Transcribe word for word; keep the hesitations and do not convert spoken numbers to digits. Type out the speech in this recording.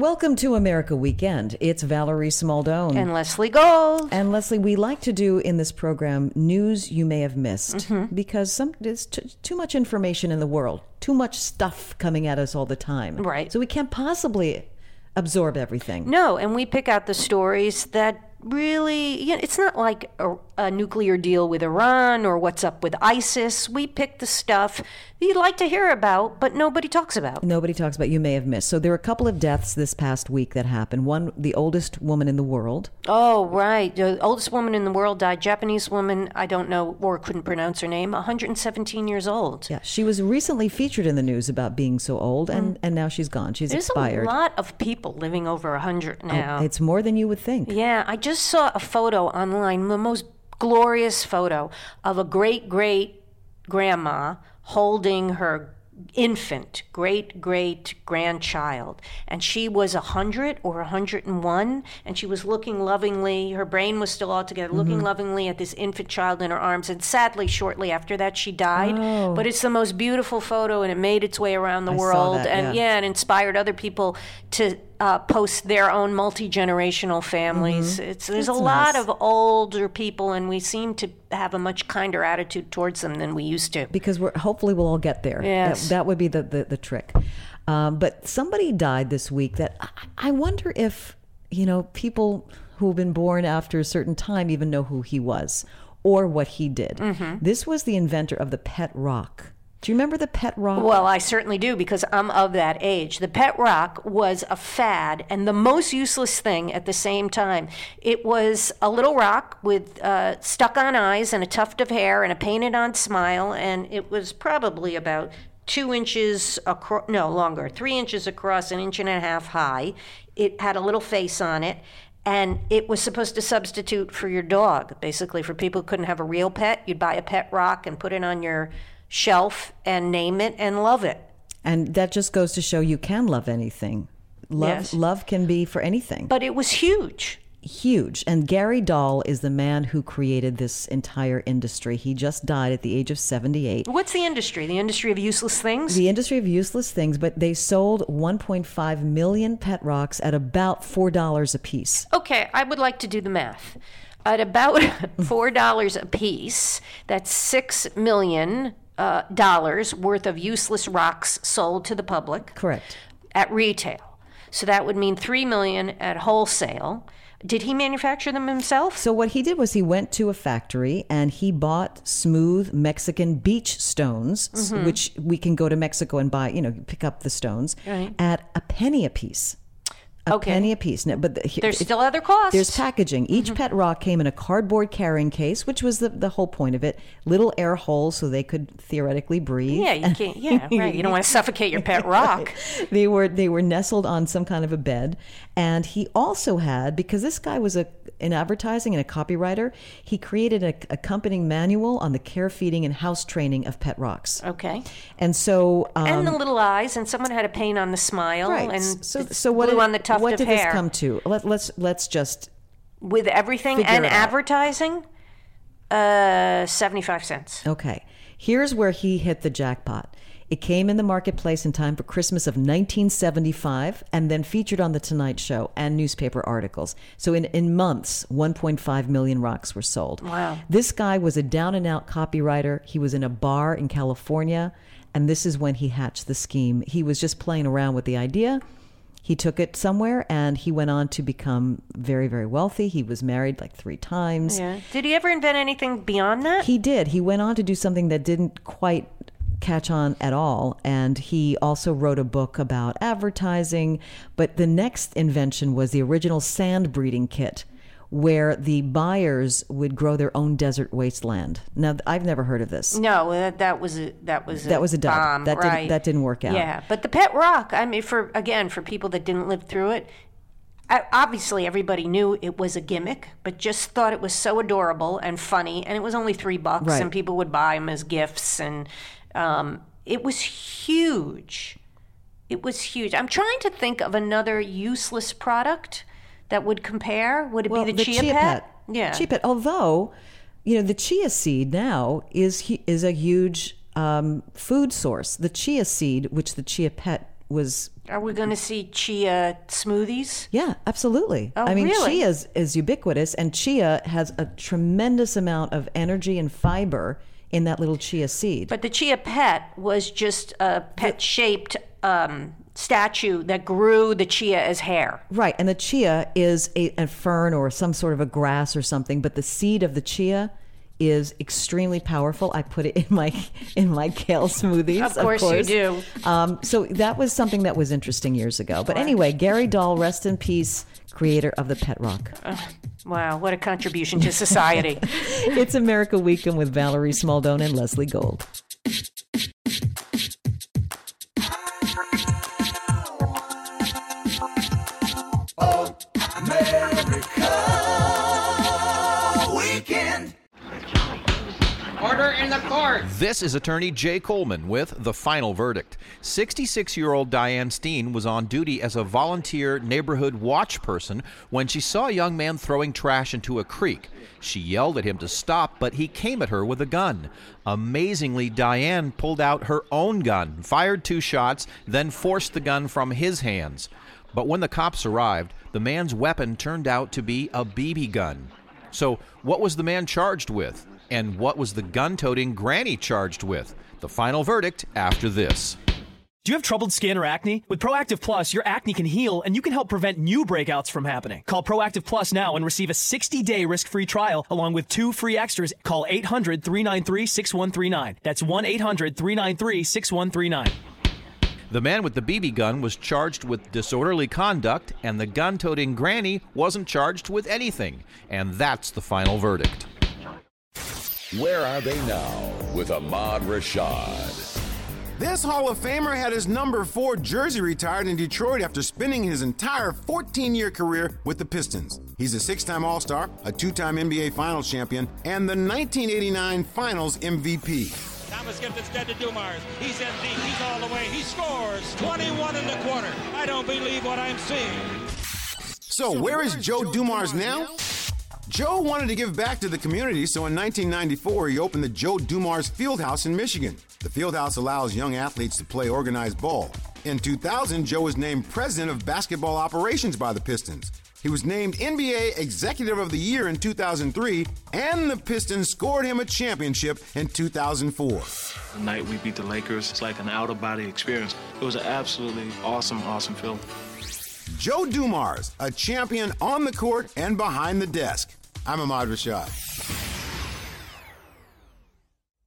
Welcome to America Weekend. It's Valerie Smaldone. And Leslie Gold. And Leslie, we like to do in this program news you may have missed mm-hmm. because some, there's t- too much information in the world, too much stuff coming at us all the time. Right. So we can't possibly absorb everything. No, and we pick out the stories that really, you know, it's not like a, a nuclear deal with Iran or what's up with ISIS. We pick the stuff that you'd like to hear about, but nobody talks about. Nobody talks about, you may have missed. So there were a couple of deaths this past week that happened. One, the oldest woman in the world. Oh, right. The oldest woman in the world died. Japanese woman, I don't know, or couldn't pronounce her name, one hundred seventeen years old. Yeah, she was recently featured in the news about being so old, and, mm. and now she's gone. She's There's expired. There's a lot of people living over one hundred now. Oh, it's more than you would think. Yeah, I just saw a photo online, the most glorious photo of a great-great-grandma holding her infant, great-great-grandchild. And she was one hundred or one hundred one, and she was looking lovingly, her brain was still all together, looking mm-hmm. lovingly at this infant child in her arms. And sadly, shortly after that, she died. Oh. But it's the most beautiful photo, and it made its way around the I world. Saw that, and yeah. yeah, it inspired other people to Uh, post their own multi-generational families. Mm-hmm. It's There's That's a lot nice. of older people, and we seem to have a much kinder attitude towards them than we used to. Because we're hopefully we'll all get there. Yes. That, that would be the, the, the trick. Um, but somebody died this week that I, I wonder if, you know, people who have been born after a certain time even know who he was or what he did. Mm-hmm. This was the inventor of the pet rock. Do you remember the pet rock? Well, I certainly do, because I'm of that age. The pet rock was a fad and the most useless thing at the same time. It was a little rock with uh, stuck-on eyes and a tuft of hair and a painted-on smile, and it was probably about two inches across, no, longer, three inches across, an inch and a half high. It had a little face on it. And it was supposed to substitute for your dog, basically. For people who couldn't have a real pet, you'd buy a pet rock and put it on your shelf and name it and love it. And that just goes to show you can love anything. Love, yes. Love can be for anything. But it was huge. Huge. And Gary Dahl is the man who created this entire industry. He just died at the age of seventy-eight. What's the industry? The industry of useless things? The industry of useless things, but they sold one point five million pet rocks at about four dollars a piece. Okay, I would like to do the math. At about four dollars a piece, that's six million uh, dollars worth of useless rocks sold to the public. Correct. At retail. So that would mean three million dollars at wholesale. Did he manufacture them himself? So what he did was he went to a factory and he bought smooth Mexican beach stones, mm-hmm. which we can go to Mexico and buy, you know, pick up the stones, right. at a penny a piece. A okay. penny a piece. Now, but the, there's it, still other costs. There's packaging. Each mm-hmm. pet rock came in a cardboard carrying case, which was the, the whole point of it. Little air holes so they could theoretically breathe. Yeah, you can't. Yeah, right. You don't want to suffocate your pet rock. Right. They were they were nestled on some kind of a bed, and he also had, because this guy was a in advertising and a copywriter, he created an accompanying manual on the care, feeding, and house training of pet rocks. Okay. And so um, and the little eyes, and someone had a paint on the smile, right. and so so what glue did, on the tuft what of did hair. this come to? Let, let's let's just with everything figure and it out. advertising, uh, seventy-five cents. Okay. Here's where he hit the jackpot. It came in the marketplace in time for Christmas of nineteen seventy-five and then featured on The Tonight Show and newspaper articles. So in, in months, one point five million rocks were sold. Wow. This guy was a down-and-out copywriter. He was in a bar in California, and this is when he hatched the scheme. He was just playing around with the idea. He took it somewhere, and he went on to become very, very wealthy. He was married like three times. Yeah. Did he ever invent anything beyond that? He did. He went on to do something that didn't quite catch on at all, and he also wrote a book about advertising. But the next invention was the original sand breeding kit, where the buyers would grow their own desert wasteland. Now, I've never heard of this. No, that, that was a that was a that was a dud. bomb, that right. didn't that didn't work out. Yeah, but the pet rock. I mean, for again, for people that didn't live through it, I, obviously everybody knew it was a gimmick, but just thought it was so adorable and funny, and it was only three bucks, Right. and people would buy them as gifts, and um, it was huge. It was huge. I'm trying to think of another useless product that would compare. Would it Well, be the, the chia, chia pet? pet. Yeah. Chia pet. Although, you know, the chia seed now is is a huge um, food source. The chia seed, which the chia pet was. Are we going to see chia smoothies? Yeah, absolutely. Oh, I mean, really? chia is, is ubiquitous, and chia has a tremendous amount of energy and fiber in that little chia seed. But the chia pet was just a pet-shaped um, statue that grew the chia as hair. Right, and the chia is a, a fern or some sort of a grass or something, but the seed of the chia is extremely powerful. I put it in my in my kale smoothies. Of course, of course. you do. Um, so that was something that was interesting years ago. But anyway, Gary Dahl, rest in peace, creator of the Pet Rock. Uh, wow, what a contribution to society. It's America Weekend with Valerie Smaldone and Leslie Gold. Oh, America Weekend. Order in the court. This is attorney Jay Coleman with the final verdict. sixty-six-year-old Diane Steen was on duty as a volunteer neighborhood watch person when she saw a young man throwing trash into a creek. She yelled at him to stop, but he came at her with a gun. Amazingly, Diane pulled out her own gun, fired two shots, then forced the gun from his hands. But when the cops arrived, the man's weapon turned out to be a B B gun. So what was the man charged with? And what was the gun-toting granny charged with? The final verdict after this. Do you have troubled skin or acne? With Proactive Plus, your acne can heal and you can help prevent new breakouts from happening. Call Proactive Plus now and receive a sixty-day risk-free trial along with two free extras. Call eight hundred, three nine three, six one three nine. That's one eight hundred, three nine three, six one three nine. The man with the B B gun was charged with disorderly conduct, and the gun-toting granny wasn't charged with anything. And that's the final verdict. Where are they now with Ahmad Rashad? This Hall of Famer had his number four jersey retired in Detroit after spending his entire fourteen-year career with the Pistons. He's a six-time All-Star, a two-time N B A Finals champion, and the nineteen eighty-nine Finals M V P. Thomas gives it instead to Dumars. He's in deep. He's all the way. He scores. twenty-one in the quarter. I don't believe what I'm seeing. So where is Joe Dumars now? Joe wanted to give back to the community, so in nineteen ninety-four, he opened the Joe Dumars Fieldhouse in Michigan. The Fieldhouse allows young athletes to play organized ball. In two thousand, Joe was named President of Basketball Operations by the Pistons. He was named N B A Executive of the Year in two thousand three, and the Pistons scored him a championship in two thousand four. The night we beat the Lakers, it's like an out-of-body experience. It was an absolutely awesome, awesome feeling. Joe Dumars, a champion on the court and behind the desk. I'm Ahmad Rashad.